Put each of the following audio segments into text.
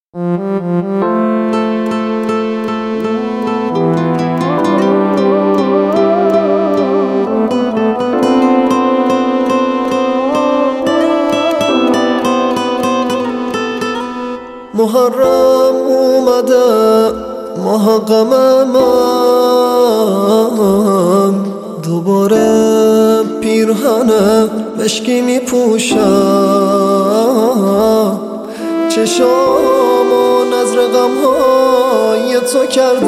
محرم اومده ماه غم من، دوباره پیرهن مشکی می پوشم، چشامو نذر غمهای تو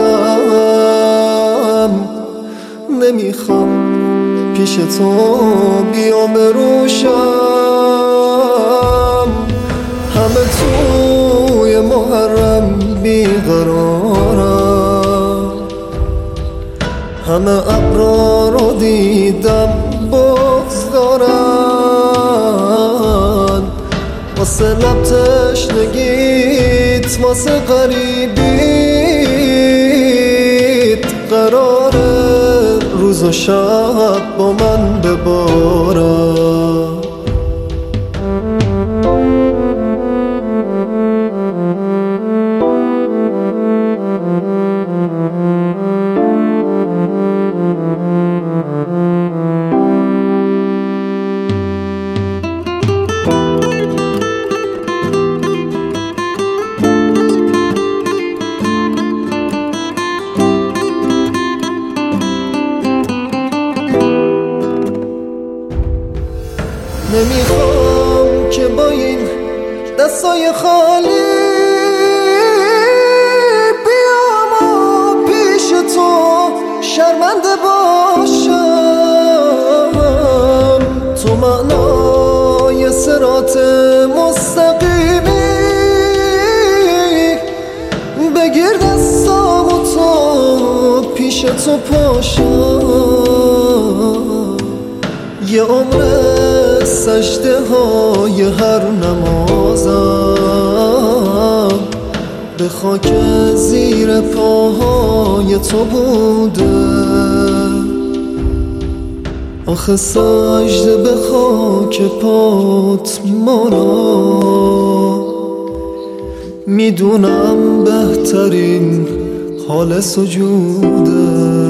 کردم، نمیخوام پیش تو بیام روشم، همه توی محرم بیقرارم، همه ابرا رو دیدم بغض دارن، واسه لب تشنگیت واسه غریبیت قراره روز و شب با من ببارم. نمیخوام که با این دستای خالی بیام و پیش تو شرمنده باشم، تو معنای صراط مستقیمی، بگیر دستامو تو پیش تو پاشم، یه عمره سجده های هر نمازم به خاک زیر پاهای تو بوده، آخه سجده به خاک پات مانا، میدونم بهترین حال سجوده.